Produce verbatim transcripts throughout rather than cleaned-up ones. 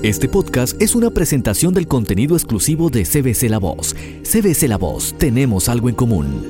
Este podcast es una presentación del contenido exclusivo de C B C La Voz. C B C La Voz, tenemos algo en común.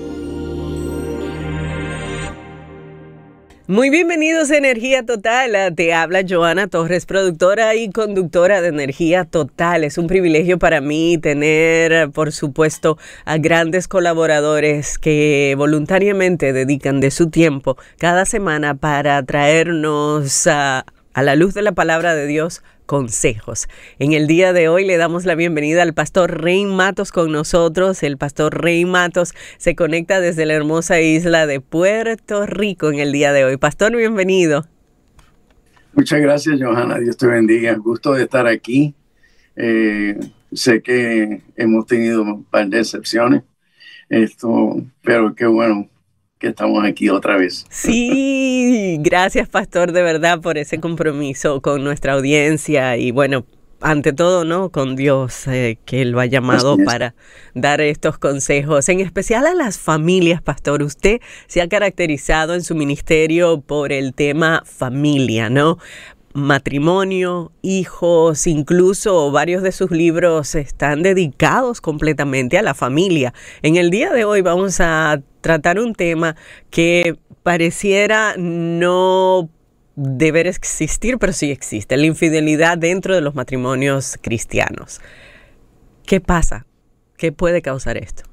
Muy bienvenidos a Energía Total. Te habla Joana Torres, productora y conductora de Energía Total. Es un privilegio para mí tener, por supuesto, a grandes colaboradores que voluntariamente dedican de su tiempo cada semana para traernos a, a la luz de la palabra de Dios consejos. En el día de hoy le damos la bienvenida al pastor Rey Matos con nosotros. El pastor Rey Matos se conecta desde la hermosa isla de Puerto Rico en el día de hoy. Pastor, bienvenido. Muchas gracias, Johanna. Dios te bendiga. Gusto de estar aquí. Eh, sé que hemos tenido un par de excepciones, esto, pero qué bueno que estamos aquí otra vez. Sí, gracias, pastor, de verdad, por ese compromiso con nuestra audiencia y bueno, ante todo, ¿no? Con Dios, eh, que Él lo ha llamado para dar estos consejos, en especial a las familias, pastor. Usted se ha caracterizado en su ministerio por el tema familia, ¿no? Matrimonio, hijos, incluso varios de sus libros están dedicados completamente a la familia. En el día de hoy vamos a tratar un tema que pareciera no deber existir, pero sí existe, la infidelidad dentro de los matrimonios cristianos. ¿Qué pasa? ¿Qué puede causar esto?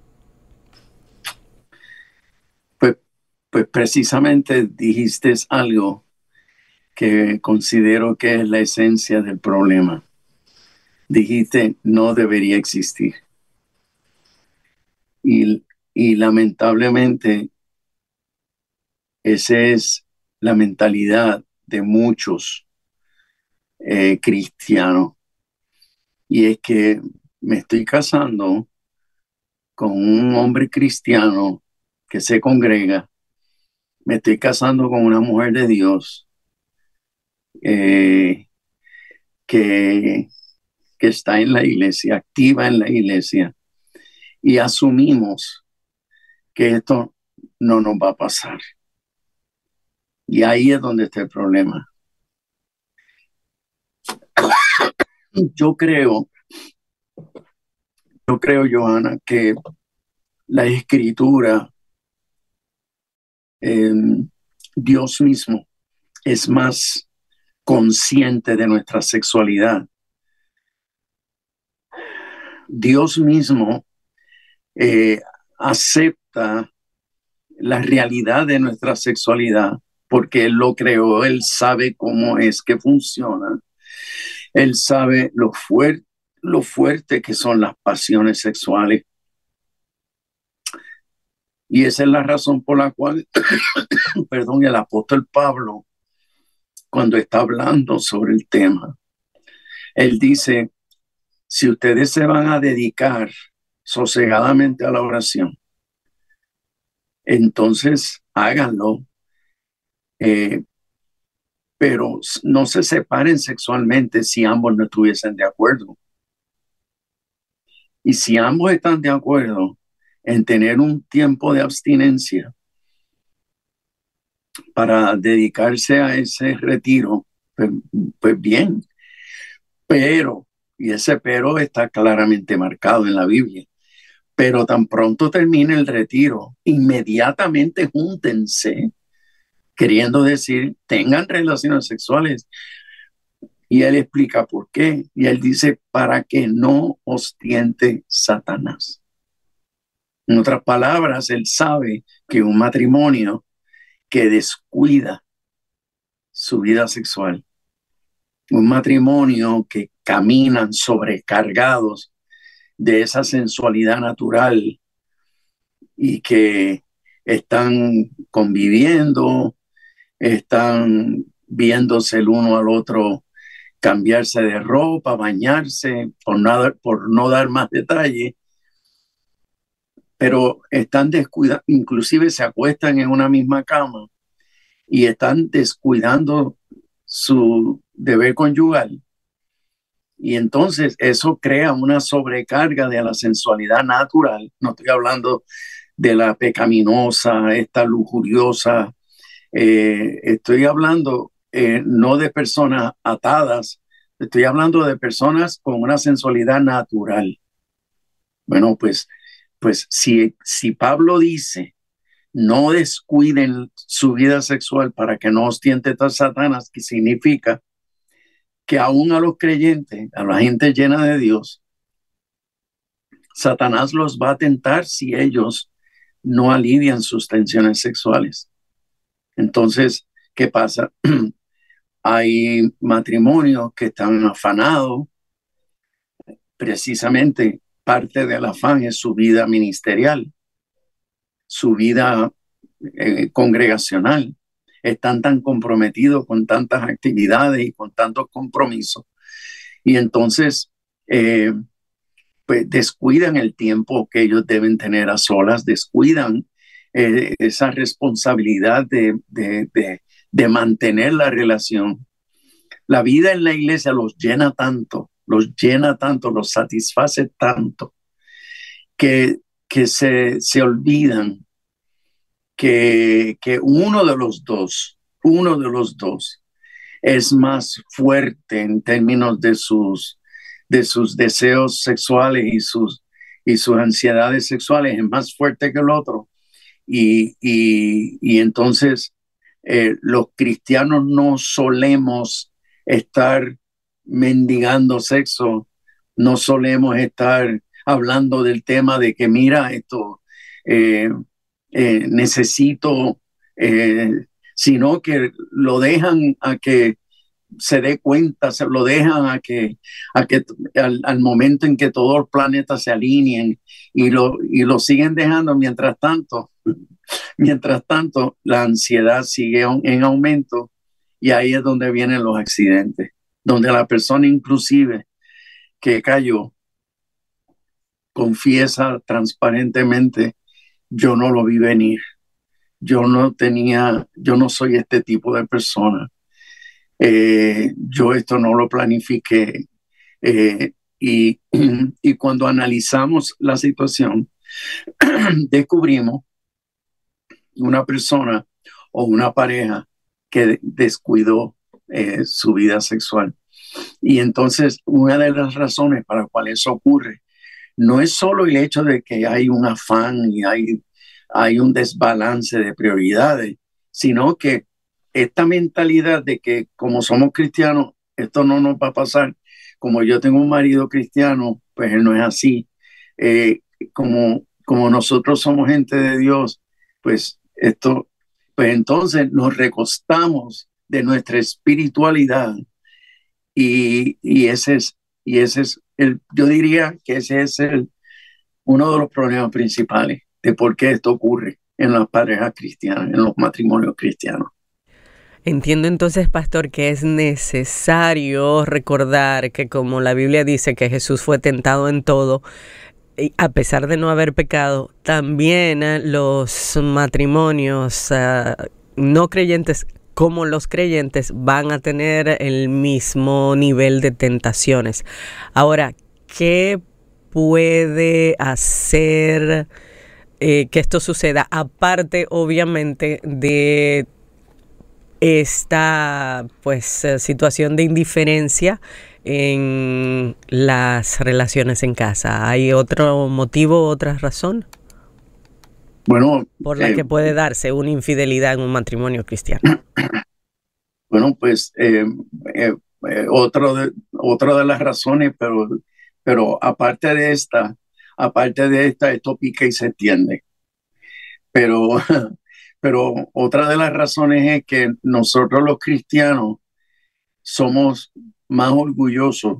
Pues, pues precisamente dijiste algo que considero que es la esencia del problema. Dijiste, no debería existir. Y, y lamentablemente, esa es la mentalidad de muchos eh, cristianos. Y es que me estoy casando con un hombre cristiano que se congrega. Me estoy casando con una mujer de Dios eh, que, que está en la iglesia, activa en la iglesia. Y asumimos que esto no nos va a pasar. Y ahí es donde está el problema. Yo creo, yo creo, Johanna, que la Escritura, eh, Dios mismo, es más consciente de nuestra sexualidad. Dios mismo eh, acepta la realidad de nuestra sexualidad porque Él lo creó, Él sabe cómo es que funciona, Él sabe lo fuerte, lo fuerte que son las pasiones sexuales. Y esa es la razón por la cual, perdón, el apóstol Pablo, cuando está hablando sobre el tema, él dice, si ustedes se van a dedicar sosegadamente a la oración, entonces háganlo, eh, pero no se separen sexualmente si ambos no estuviesen de acuerdo. Y si ambos están de acuerdo en tener un tiempo de abstinencia para dedicarse a ese retiro, pues, pues bien, pero, y ese pero está claramente marcado en la Biblia, pero tan pronto termine el retiro, inmediatamente júntense, queriendo decir, tengan relaciones sexuales. Y él explica por qué. Y él dice, para que no os tiente Satanás. En otras palabras, él sabe que un matrimonio que descuida su vida sexual, un matrimonio que caminan sobrecargados de esa sensualidad natural y que están conviviendo, están viéndose el uno al otro, cambiarse de ropa, bañarse, por, nada, por no dar más detalle, pero están descuidando, inclusive se acuestan en una misma cama y están descuidando su deber conyugal. Y entonces eso crea una sobrecarga de la sensualidad natural. No estoy hablando de la pecaminosa, esta lujuriosa. Eh, estoy hablando eh, no de personas atadas Estoy hablando de personas con una sensualidad natural. Bueno, pues, pues si, si Pablo dice, no descuiden su vida sexual para que no os tiente a Satanás, que significa que aún a los creyentes, a la gente llena de Dios, Satanás los va a tentar si ellos no alivian sus tensiones sexuales. Entonces, ¿qué pasa? Hay matrimonios que están afanados. Precisamente parte del afán es su vida ministerial, su vida eh, congregacional. Están tan comprometidos con tantas actividades y con tantos compromisos. Y entonces, eh, pues descuidan el tiempo que ellos deben tener a solas, descuidan eh, esa responsabilidad de, de, de, de mantener la relación. La vida en la iglesia los llena tanto, los llena tanto, los satisface tanto, que, que se, se olvidan que, que uno de los dos, uno de los dos es más fuerte en términos de sus, de sus deseos sexuales y sus, y sus ansiedades sexuales, es más fuerte que el otro. Y, y, y entonces eh, los cristianos no solemos estar mendigando sexo, no solemos estar hablando del tema de que mira esto, eh, eh, necesito, eh, sino que lo dejan a que se dé cuenta, se lo dejan a que, a que al, al momento en que todos los planetas se alineen y lo, y lo siguen dejando. Mientras tanto, mientras tanto, la ansiedad sigue en aumento y ahí es donde vienen los accidentes, donde la persona inclusive que cayó confiesa transparentemente, yo no lo vi venir, yo no tenía, yo no soy este tipo de persona. Eh, yo esto no lo planifiqué. Eh, y, y cuando analizamos la situación, descubrimos una persona o una pareja que descuidó eh, su vida sexual. Y entonces una de las razones para las cuales eso ocurre no es solo el hecho de que hay un afán y hay, hay un desbalance de prioridades, sino que esta mentalidad de que como somos cristianos, esto no nos va a pasar. Como yo tengo un marido cristiano, pues él no es así. Eh, como, como nosotros somos gente de Dios, pues esto, pues entonces nos recostamos de nuestra espiritualidad y, y ese es, y ese es el, yo diría que ese es el, uno de los problemas principales de por qué esto ocurre en las parejas cristianas, en los matrimonios cristianos. Entiendo entonces, pastor, que es necesario recordar que como la Biblia dice que Jesús fue tentado en todo, y a pesar de no haber pecado, también uh, los matrimonios uh, no creyentes como los creyentes van a tener el mismo nivel de tentaciones. Ahora, ¿qué puede hacer eh, que esto suceda? Aparte, obviamente, de esta pues situación de indiferencia en las relaciones en casa. ¿Hay otro motivo, otra razón? Bueno, por la eh, que puede darse una infidelidad en un matrimonio cristiano. Bueno, pues eh, eh, eh, otro de, otra de las razones, pero, pero aparte de esta, aparte de esta, esto pica y se entiende. Pero, pero otra de las razones es que nosotros los cristianos somos más orgullosos.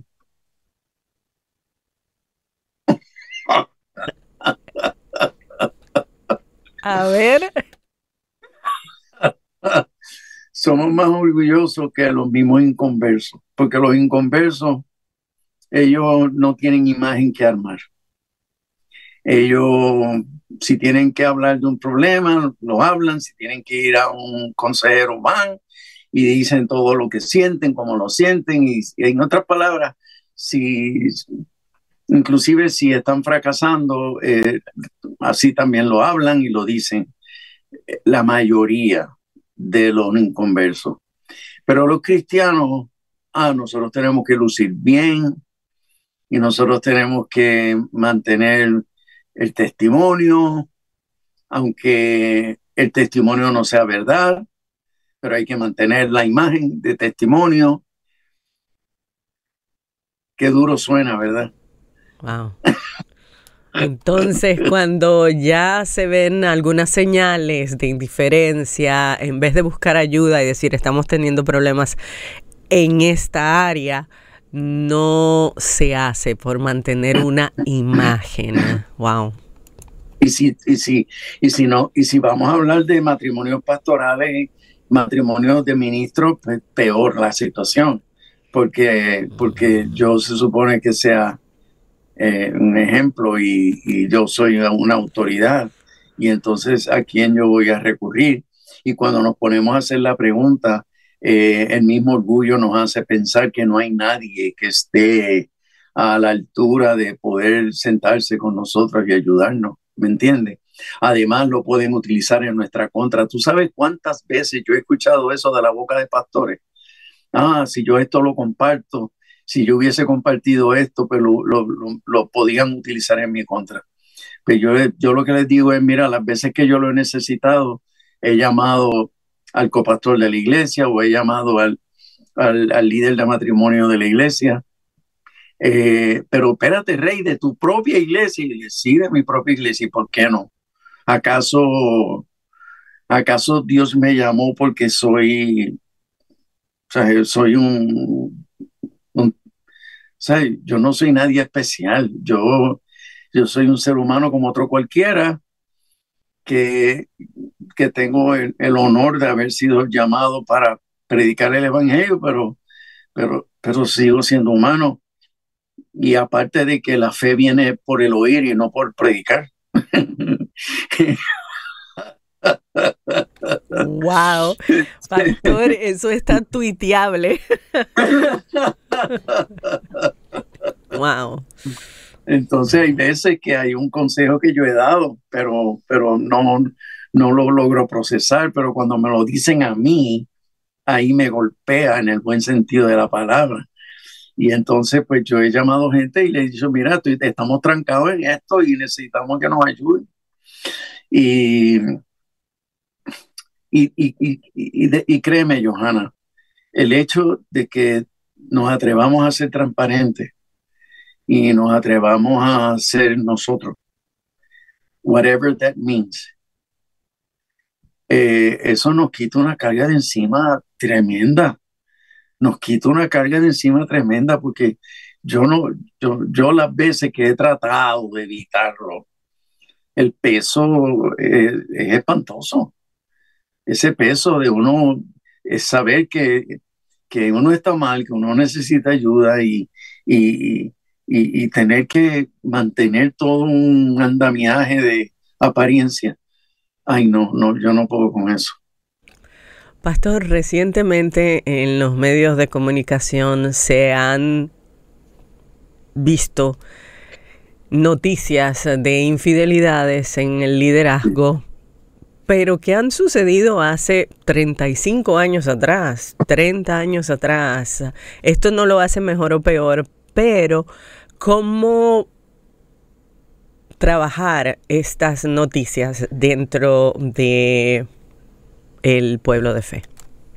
A ver. Somos más orgullosos que los mismos inconversos, porque los inconversos, ellos no tienen imagen que armar. Ellos, si tienen que hablar de un problema, lo hablan. Si tienen que ir a un consejero, van y dicen todo lo que sienten, cómo lo sienten. Y, y en otras palabras, si, inclusive si están fracasando, eh, así también lo hablan y lo dicen. La mayoría de los inconversos. Pero los cristianos ah, nosotros tenemos que lucir bien y nosotros tenemos que mantener el testimonio, aunque el testimonio no sea verdad, pero hay que mantener la imagen de testimonio. Qué duro suena, ¿verdad? Wow. Entonces, cuando ya se ven algunas señales de indiferencia, en vez de buscar ayuda y decir estamos teniendo problemas en esta área, no se hace por mantener una imagen. Wow. Y si, y si, y si no, y si vamos a hablar de matrimonios pastorales, matrimonios de ministros, pues peor la situación, porque, porque yo se supone que sea eh, un ejemplo y, y yo soy una autoridad, y entonces a quién yo voy a recurrir. Y cuando nos ponemos a hacer la pregunta, eh, el mismo orgullo nos hace pensar que no hay nadie que esté a la altura de poder sentarse con nosotros y ayudarnos, ¿me entiendes? Además lo pueden utilizar en nuestra contra. ¿Tú sabes cuántas veces yo he escuchado eso de la boca de pastores? Ah, si yo esto lo comparto, si yo hubiese compartido esto, pues lo, lo, lo, lo podían utilizar en mi contra. Pues yo, yo lo que les digo es, mira, las veces que yo lo he necesitado, he llamado al copastor de la iglesia o he llamado al, al, al líder de matrimonio de la iglesia. Eh, pero espérate, rey, de tu propia iglesia. Y dije, sí, de mi propia iglesia. ¿Y por qué no? ¿Acaso, acaso Dios me llamó porque soy, o sea, soy un, un o sea, yo no soy nadie especial. Yo, yo soy un ser humano como otro cualquiera que, que tengo el, el honor de haber sido llamado para predicar el evangelio, pero, pero, pero sigo siendo humano. Y aparte de que la fe viene por el oír y no por predicar. Wow, pastor, eso está tuiteable. Wow. Entonces hay veces que hay un consejo que yo he dado, pero, pero no, no lo logro procesar, pero cuando me lo dicen a mí, ahí me golpea en el buen sentido de la palabra. Y entonces pues yo he llamado gente y le he dicho, mira, estamos trancados en esto y necesitamos que nos ayuden. Y, y, y, y, y, de, y créeme, Johanna, el hecho de que nos atrevamos a ser transparentes y nos atrevamos a ser nosotros, whatever that means, eh, eso nos quita una carga de encima tremenda, nos quita una carga de encima tremenda, porque yo no, yo, yo las veces que he tratado de evitarlo, el peso es, es espantoso, ese peso de uno es saber que, que uno está mal, que uno necesita ayuda y, y, y, y tener que mantener todo un andamiaje de apariencia. Ay, no, no, yo no puedo con eso. Pastor, recientemente en los medios de comunicación se han visto noticias de infidelidades en el liderazgo, pero que han sucedido hace treinta y cinco años atrás, treinta años atrás. Esto no lo hace mejor o peor, pero ¿cómo trabajar estas noticias dentro de el pueblo de fe?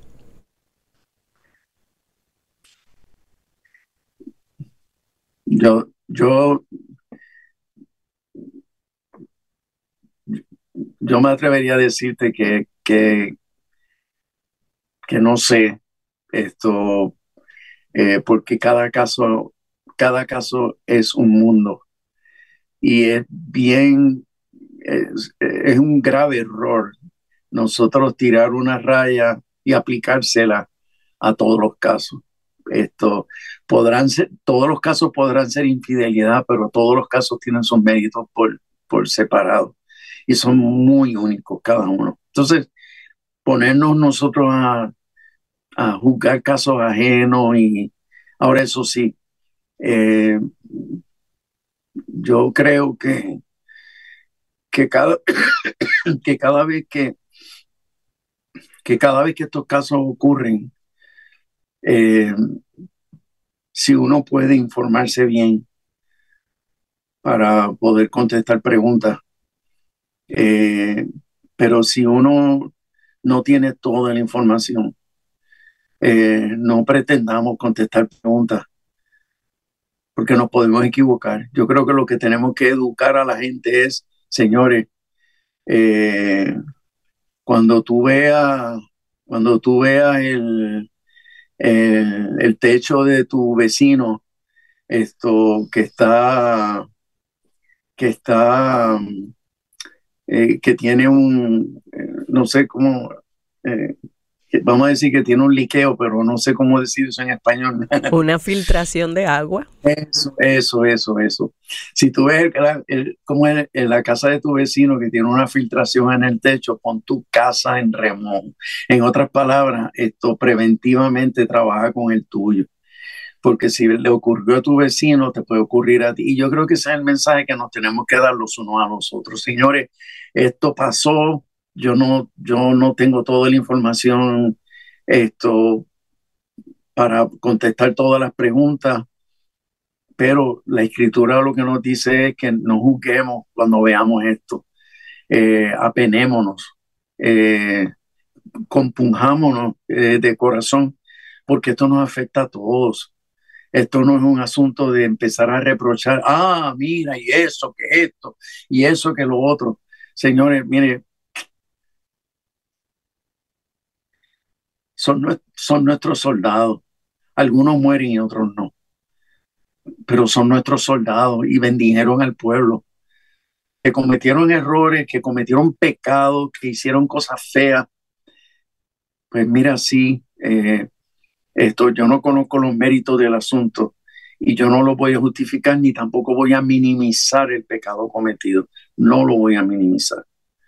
Yo, yo, yo me atrevería a decirte que, que, que no sé esto, eh, porque cada caso, cada caso es un mundo y es bien, es, es un grave error nosotros tirar una raya y aplicársela a todos los casos. Esto podrán ser, todos los casos podrán ser infidelidad, pero todos los casos tienen sus méritos por, por separado y son muy únicos cada uno. Entonces, ponernos nosotros a, a juzgar casos ajenos y ahora eso sí, eh, yo creo que, que, cada, que cada vez que, que cada vez que estos casos ocurren, eh, si uno puede informarse bien para poder contestar preguntas, eh, pero si uno no tiene toda la información, eh, no pretendamos contestar preguntas porque nos podemos equivocar. Yo creo que lo que tenemos que educar a la gente es, señores, eh, cuando tú veas, cuando tú veas el, el, el techo de tu vecino, esto que está, que está, eh, que tiene un, eh, no sé cómo, eh, vamos a decir que tiene un liqueo, pero no sé cómo decir eso en español. Una filtración de agua. Eso, eso, eso, eso. Si tú ves el, el, como en, en la casa de tu vecino que tiene una filtración en el techo, pon tu casa en remón. En otras palabras, esto preventivamente trabaja con el tuyo. Porque si le ocurrió a tu vecino, te puede ocurrir a ti. Y yo creo que ese es el mensaje que nos tenemos que dar los unos a los otros. Señores, esto pasó, yo no, yo no tengo toda la información esto, para contestar todas las preguntas, pero la escritura lo que nos dice es que no juzguemos cuando veamos esto, eh, apenémonos, eh, compunjámonos eh, de corazón, porque esto nos afecta a todos. Esto no es un asunto de empezar a reprochar, ah, mira, y eso, que esto, y eso, que lo otro. Señores, mire, son, son nuestros soldados. Algunos mueren y otros no, pero son nuestros soldados y bendijeron al pueblo. Que cometieron errores, que cometieron pecados, que hicieron cosas feas. Pues mira, sí, eh, esto, yo no conozco los méritos del asunto y yo no lo voy a justificar ni tampoco voy a minimizar el pecado cometido. No lo voy a minimizar.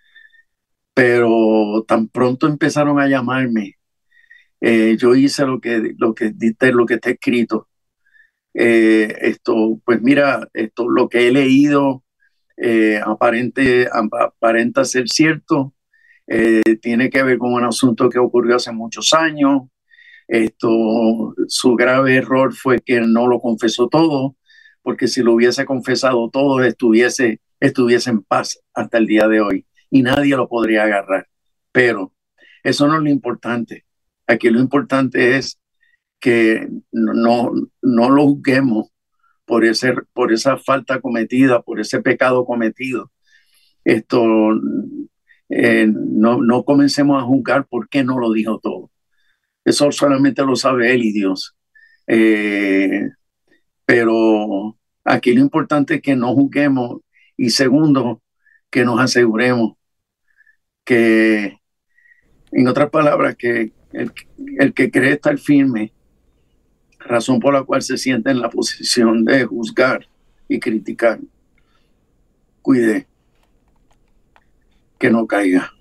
Pero tan pronto empezaron a llamarme, eh, yo hice lo que, lo que, lo que está escrito. Eh, esto, pues mira, esto, lo que he leído eh, aparente, aparenta ser cierto. Eh, tiene que ver con un asunto que ocurrió hace muchos años. Esto, su grave error fue que no lo confesó todo, porque si lo hubiese confesado todo, estuviese, estuviese en paz hasta el día de hoy y nadie lo podría agarrar. Pero eso no es lo importante. Aquí lo importante es que no, no lo juzguemos por, ese, por esa falta cometida, por ese pecado cometido. Esto, eh, no, no comencemos a juzgar por qué no lo dijo todo. Eso solamente lo sabe él y Dios. Eh, pero aquí lo importante es que no juzguemos y segundo, que nos aseguremos que, en otras palabras, que el, el que cree estar firme, razón por la cual se siente en la posición de juzgar y criticar, cuide que no caiga.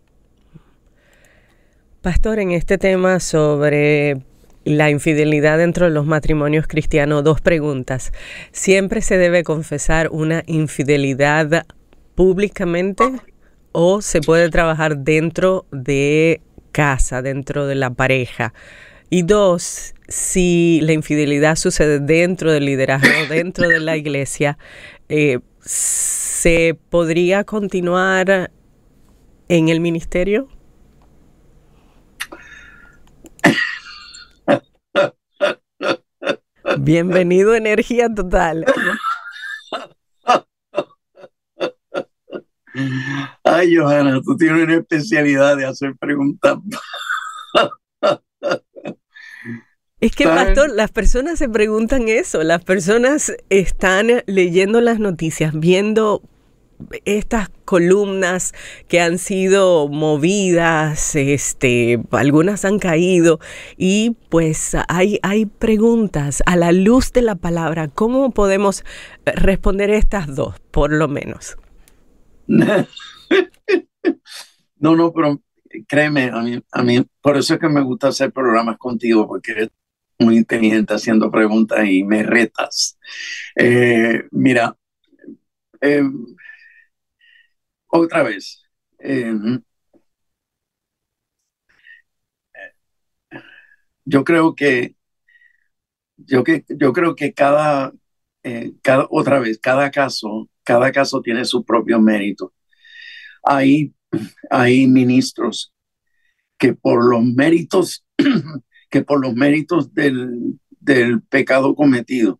Pastor, en este tema sobre la infidelidad dentro de los matrimonios cristianos, dos preguntas. ¿Siempre se debe confesar una infidelidad públicamente o se puede trabajar dentro de casa, dentro de la pareja? Y dos, si la infidelidad sucede dentro del liderazgo, dentro de la iglesia, eh, ¿se podría continuar en el ministerio? Bienvenido a Energía Total. Ay, Johanna, tú tienes una especialidad de hacer preguntas. Es que, pastor, las personas se preguntan eso. Las personas están leyendo las noticias, viendo estas columnas que han sido movidas, este, algunas han caído y pues hay, hay preguntas a la luz de la palabra. ¿Cómo podemos responder estas dos, por lo menos? No, no, pero créeme, a mí, a mí, por eso es que me gusta hacer programas contigo, porque eres muy inteligente haciendo preguntas y me retas. Eh, mira, eh, otra vez, eh, yo creo que yo, que, yo creo que cada, eh, cada, otra vez, cada caso, cada caso tiene su propio mérito. Hay, hay ministros que por los méritos, que por los méritos del, del pecado cometido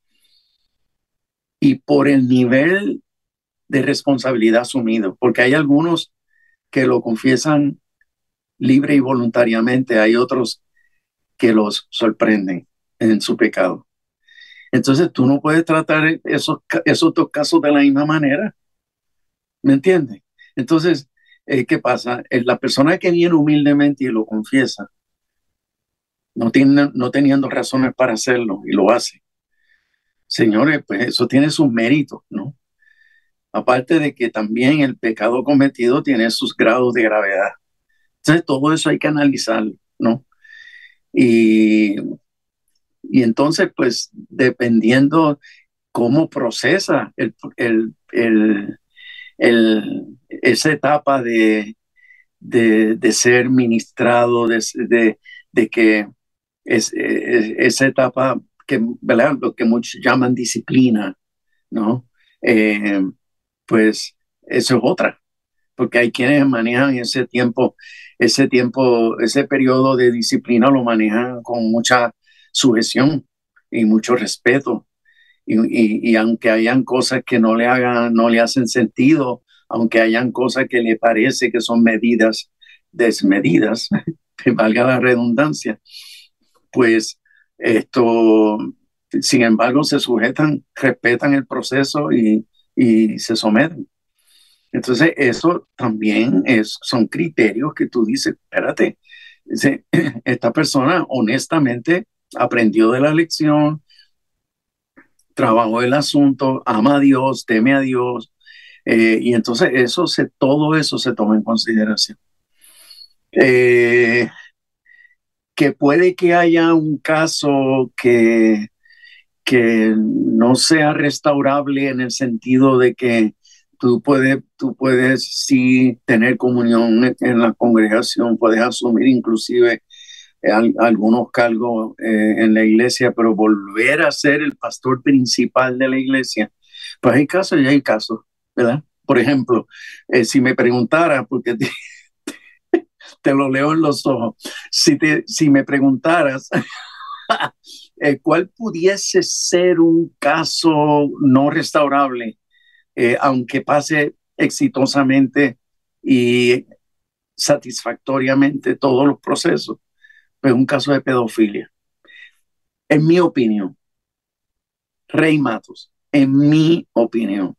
y por el nivel de responsabilidad asumido, porque hay algunos que lo confiesan libre y voluntariamente, hay otros que los sorprenden en su pecado. Entonces tú no puedes tratar esos, esos dos casos de la misma manera, ¿me entiendes? Entonces, eh, ¿qué pasa? Eh, La persona que viene humildemente y lo confiesa, no, tiene, no teniendo razones para hacerlo y lo hace. Señores, pues eso tiene sus méritos, ¿no? Aparte de que también el pecado cometido tiene sus grados de gravedad. Entonces, todo eso hay que analizarlo, ¿no? Y, y entonces, pues, dependiendo cómo procesa el, el, el, el, esa etapa de, de, de ser ministrado, de, de, de que es, es, esa etapa que, ¿verdad? Lo que muchos llaman disciplina, ¿no? Eh, pues eso es otra, porque hay quienes manejan ese tiempo, ese tiempo, ese periodo de disciplina lo manejan con mucha sujeción y mucho respeto. Y, y, y aunque hayan cosas que no le hagan, no le hacen sentido, aunque hayan cosas que le parece que son medidas desmedidas, que valga la redundancia, pues esto, sin embargo, se sujetan, respetan el proceso y, y se someten. Entonces, eso también es, son criterios que tú dices, espérate, esta persona honestamente aprendió de la lección, trabajó el asunto, ama a Dios, teme a Dios, eh, y entonces eso se, todo eso se toma en consideración. Eh, que puede que haya un caso que, que no sea restaurable en el sentido de que tú puedes, tú puedes sí tener comunión en la congregación, puedes asumir inclusive algunos cargos eh, en la iglesia, pero volver a ser el pastor principal de la iglesia, pues hay casos y hay casos, ¿verdad? Por ejemplo, eh, si me preguntara, porque te, te, lo leo en los ojos, si, te, si me preguntaras eh, cuál pudiese ser un caso no restaurable, eh, aunque pase exitosamente y satisfactoriamente todos los procesos, pues un caso de pedofilia. En mi opinión, Rey Matos, en mi opinión,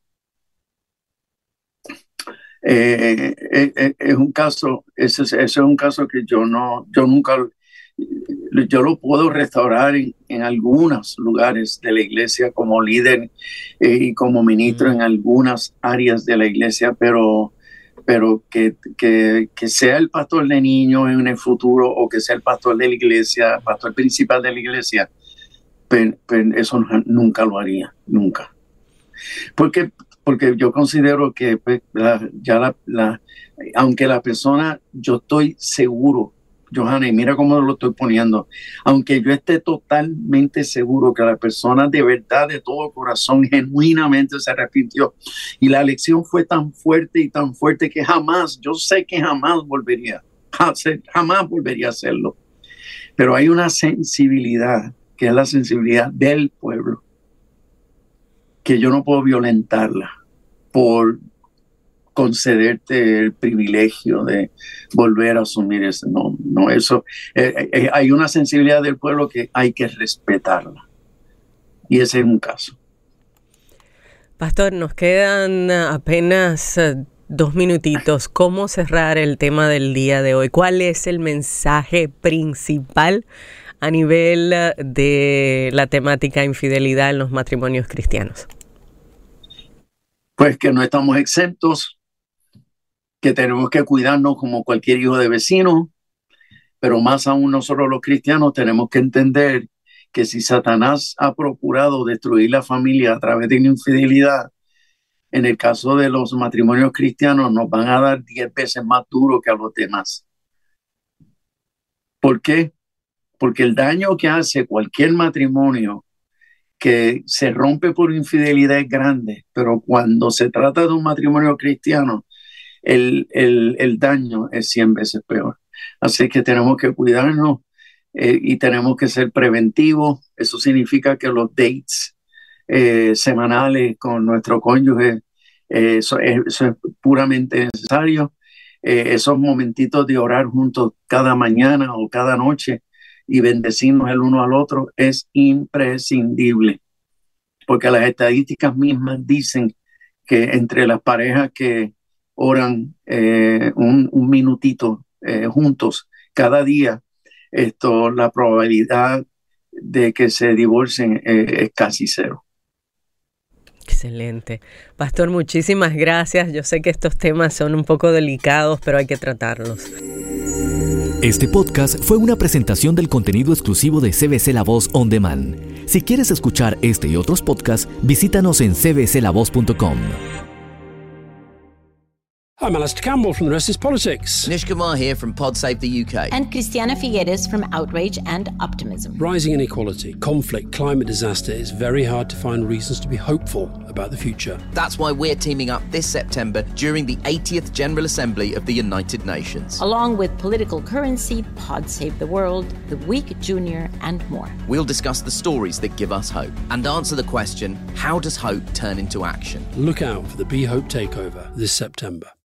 eh, eh, eh, es un caso, ese, ese, es un caso que yo no, yo nunca, yo lo puedo restaurar en, en algunos lugares de la iglesia como líder eh, y como ministro en algunas áreas de la iglesia, pero, pero que, que, que sea el pastor de niños en el futuro o que sea el pastor de la iglesia, pastor principal de la iglesia, pero, pero eso nunca lo haría, nunca. Porque, porque yo considero que pues, la, ya la, la, aunque la persona, yo estoy seguro, Johanna, y mira cómo lo estoy poniendo, aunque yo esté totalmente seguro que la persona de verdad, de todo corazón, genuinamente se arrepintió y la lección fue tan fuerte y tan fuerte que jamás, yo sé que jamás volvería, jamás volvería a hacerlo. Pero hay una sensibilidad, que es la sensibilidad del pueblo, que yo no puedo violentarla por concederte el privilegio de volver a asumir eso. No, no, eso. Eh, eh, hay una sensibilidad del pueblo que hay que respetarla. Y ese es un caso. Pastor, nos quedan apenas dos minutitos. ¿Cómo cerrar el tema del día de hoy? ¿Cuál es el mensaje principal a nivel de la temática infidelidad en los matrimonios cristianos? Pues que no estamos exentos, que tenemos que cuidarnos como cualquier hijo de vecino, pero más aún nosotros los cristianos tenemos que entender que si Satanás ha procurado destruir la familia a través de la infidelidad, en el caso de los matrimonios cristianos nos van a dar diez veces más duro que a los demás. ¿Por qué? porque el daño que hace cualquier matrimonio que se rompe por infidelidad es grande, pero cuando se trata de un matrimonio cristiano, el, el, el daño es cien veces peor. Así que tenemos que cuidarnos eh, y tenemos que ser preventivos. Eso significa que los dates eh, semanales con nuestro cónyuge, eh, eso, eso es puramente necesario. Eh, esos momentitos de orar juntos cada mañana o cada noche y bendecirnos el uno al otro es imprescindible, porque las estadísticas mismas dicen que entre las parejas que oran eh, un, un minutito eh, juntos cada día, esto, la probabilidad de que se divorcien eh, es casi cero. Excelente. Pastor, muchísimas gracias. Yo sé que estos temas son un poco delicados, pero hay que tratarlos. Este podcast fue una presentación del contenido exclusivo de C B C La Voz On Demand. Si quieres escuchar este y otros podcasts, visítanos en c b c la voz punto com. I'm Alistair Campbell from The Rest is Politics. Nish Kumar here from Pod Save the U K. And Christiana Figueres from Outrage and Optimism. Rising inequality, conflict, climate disaster, it's very hard to find reasons to be hopeful about the future. That's why we're teaming up this September during the eightieth General Assembly of the United Nations. Along with Political Currency, Pod Save the World, The Week Junior, and more. We'll discuss the stories that give us hope and answer the question, how does hope turn into action? Look out for the Be Hope Takeover this September.